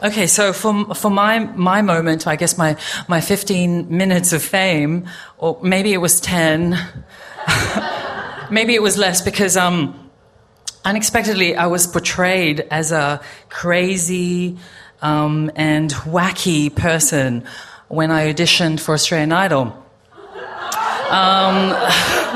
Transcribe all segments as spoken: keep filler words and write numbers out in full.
okay, so for for my my moment, I guess my my fifteen minutes of fame, or maybe it was ten, maybe it was less, because um, unexpectedly I was portrayed as a crazy um, and wacky person when I auditioned for Australian Idol. Um,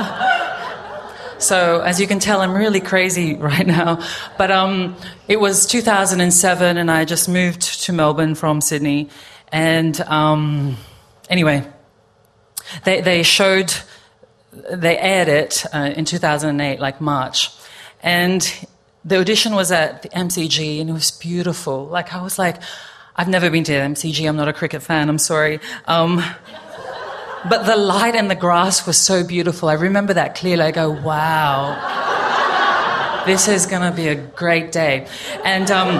so, as you can tell, I'm really crazy right now. But um, it was two thousand seven, and I just moved to Melbourne from Sydney. And um, anyway, they they showed, they aired it uh, in two thousand eight, like March. And the audition was at the M C G, and it was beautiful. Like, I was like, I've never been to the M C G. I'm not a cricket fan. I'm sorry. Um, but the light and the grass was so beautiful. I remember that clearly. I go, wow, this is going to be a great day. And um,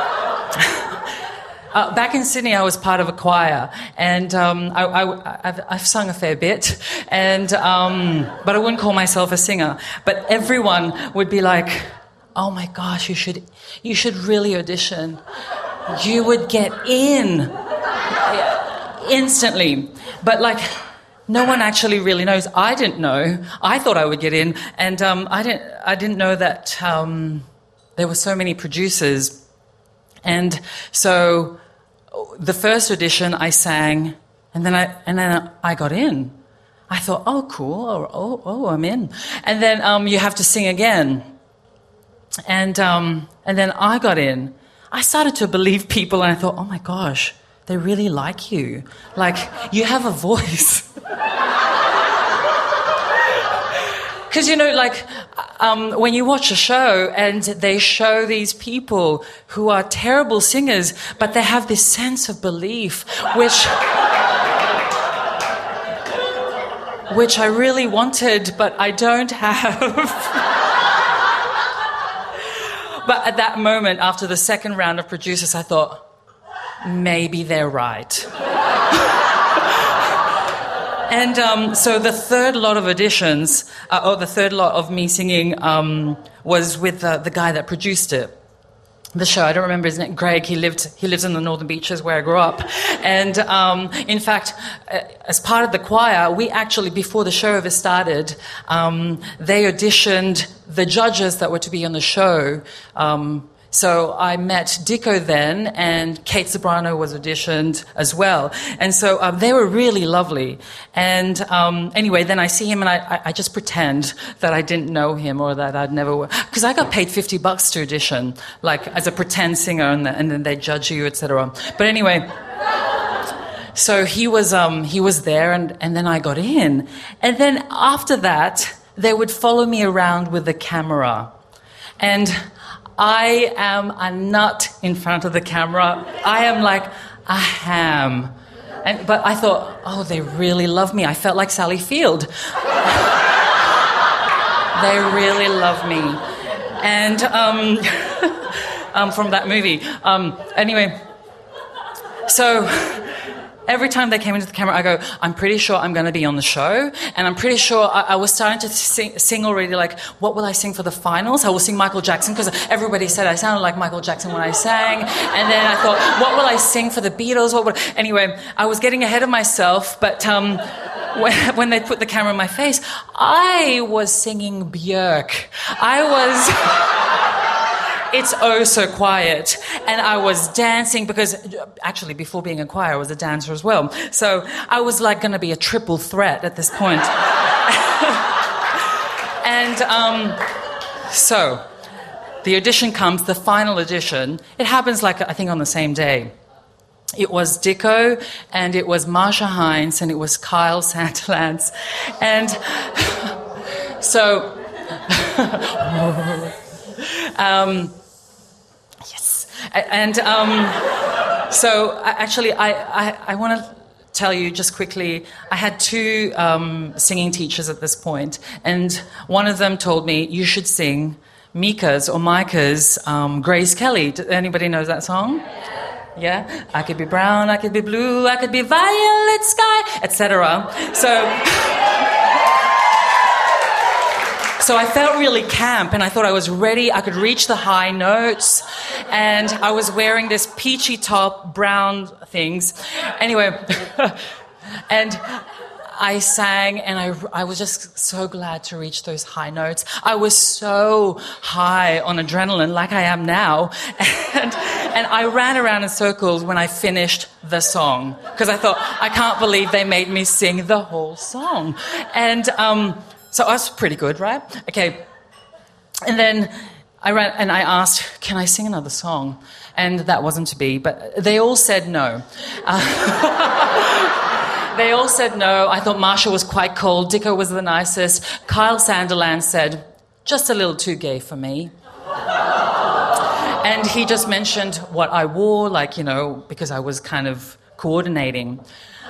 uh, back in Sydney, I was part of a choir, and um, I, I, I've, I've sung a fair bit, and um, but I wouldn't call myself a singer. But everyone would be like, "Oh my gosh, you should, you should really audition. You would get in instantly." But like, no one actually really knows. I didn't know. I thought I would get in, and um, I didn't. I didn't know that um, there were so many producers. And so, the first audition I sang, and then I and then I got in. I thought, oh, cool. Oh, oh, oh I'm in. And then um, you have to sing again. And um, and then I got in. I started to believe people, and I thought, oh my gosh, they really like you. Like, you have a voice. Because, you know, like, um, when you watch a show and they show these people who are terrible singers, but they have this sense of belief, which, which I really wanted, but I don't have. But at that moment, after the second round of producers, I thought, maybe they're right. And um, so the third lot of auditions, uh, or the third lot of me singing, um, was with uh, the guy that produced it, the show. I don't remember his name. Greg. He lived. He lives in the Northern Beaches where I grew up. And um, in fact, uh, as part of the choir, we actually, before the show ever started, um, they auditioned the judges that were to be on the show. Um, So I met Dicko then, and Kate Sobrano was auditioned as well. And so um, they were really lovely. And um, anyway, then I see him, and I, I just pretend that I didn't know him, or that I'd never... Because I got paid fifty bucks to audition, like as a pretend singer, and, the, and then they judge you, et cetera. But anyway... So he was um, he was there, and, and then I got in. And then after that, they would follow me around with the camera. And... I am a nut in front of the camera. I am like a ham. And, but I thought, oh, they really love me. I felt like Sally Field. They really love me. And um, um, from that movie. Um, anyway, so... Every time they came into the camera, I go, I'm pretty sure I'm going to be on the show. And I'm pretty sure I, I was starting to sing, sing already, like, what will I sing for the finals? I will sing Michael Jackson, because everybody said I sounded like Michael Jackson when I sang. And then I thought, what will I sing for the Beatles? What would... Anyway, I was getting ahead of myself, but um, when, when they put the camera in my face, I was singing Björk. I was... It's oh so quiet. And I was dancing because, actually, before being a choir, I was a dancer as well. So I was like going to be a triple threat at this point. And um, so the audition comes, the final audition. It happens, like, I think on the same day. It was Dicko, and it was Marsha Hines, and it was Kyle Sandilands. And so... um, yes. And um, so actually, I, I, I want to tell you just quickly, I had two um, singing teachers at this point, and one of them told me, you should sing Mika's or Micah's um, Grace Kelly. Does anybody knows that song? Yeah? I could be brown, I could be blue, I could be violet sky, et cetera. So... So I felt really camp, and I thought I was ready. I could reach the high notes, and I was wearing this peachy top, brown things. Anyway, and I sang, and I, I was just so glad to reach those high notes. I was so high on adrenaline, like I am now, and, and I ran around in circles when I finished the song, because I thought, I can't believe they made me sing the whole song. And um, so I was pretty good, right? Okay, and then I ran, and I asked, can I sing another song? And that wasn't to be, but they all said no. Uh, They all said no. I thought Marsha was quite cool. Dicko was the nicest. Kyle Sanderland said, just a little too gay for me. And he just mentioned what I wore, like, you know, because I was kind of coordinating.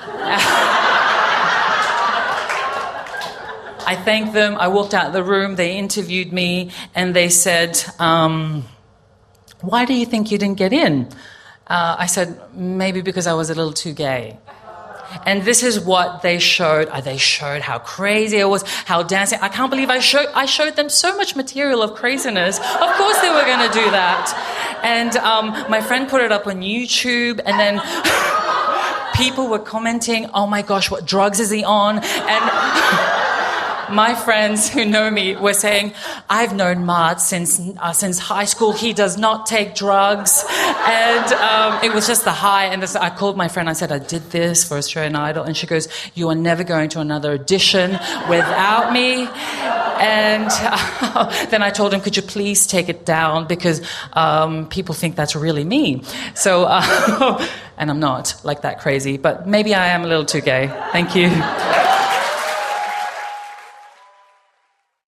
I thanked them. I walked out of the room. They interviewed me, and they said, um, why do you think you didn't get in? Uh, I said, maybe because I was a little too gay. And this is what they showed. Uh, they showed how crazy I was, how dancing. I can't believe I showed I showed them so much material of craziness. Of course they were going to do that. And um, my friend put it up on YouTube, and then people were commenting, oh my gosh, what drugs is he on? And my friends who know me were saying, I've known Mart since uh, since high school. He does not take drugs. And um, it was just the high. And this, I called my friend. I said, I did this for Australian Idol. And she goes, you are never going to another audition without me. And uh, then I told him, could you please take it down? Because um, people think that's really me. So, uh, and I'm not like that crazy. But maybe I am a little too gay. Thank you.